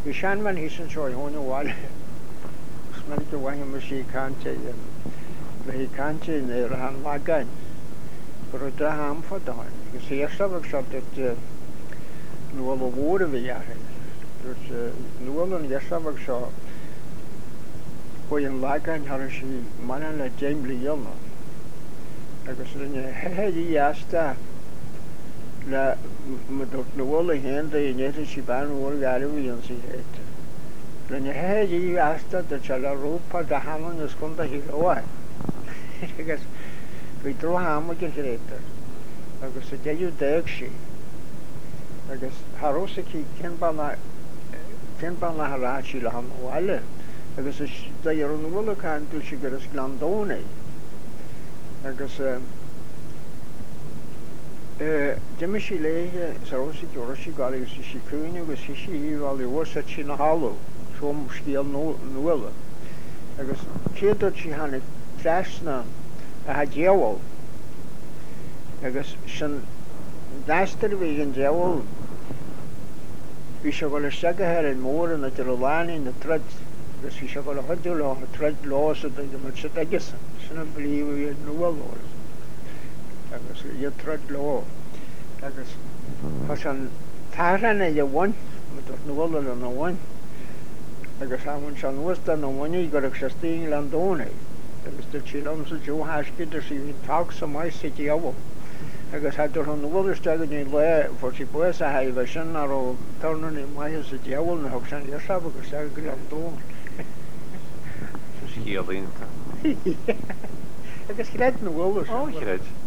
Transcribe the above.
Ishan man hisan so hon wal. Sman to wahi mushi kante he kante ne rahan magan. Pero da ham fadon. Because eerst heb ik zat dat nu alle woorden we jagen. Dus nu al een eerst heb ik zo hoe een magan hadden ze mannen la Jamie Yelma. Agus he yasta la no wala hende yete si ban wala gari yan si het la he yasta da chala rupa da haman us konda hiwa agus we tro hamo ke reta agus se jayu dekshi agus harose ki ken bana harachi la ham wala agus da yoro wala kan tu shigaras glandone agus Dimishi lehe sarosi joroshi gali usi kuni usi shi vali wasa china halo som stiel nuela agus kedo chi hane trasna a jewel agus shan daster wegen jewel vishagola saga her en more na terolani in the thread agus vishagola hadula thread loss of the machetages shana believe nuela agus je thread law agus hasan tarana je one met nuela no one agus hamun shan wasta no one you got existing landone agus the chilom so jo haske der si talk so mai city awo agus had der nuela stag in le for si pues a hay version aro torno ni mai city awo no option ya sabe que stag landone Skielin. agus gret nuela Oh, gret.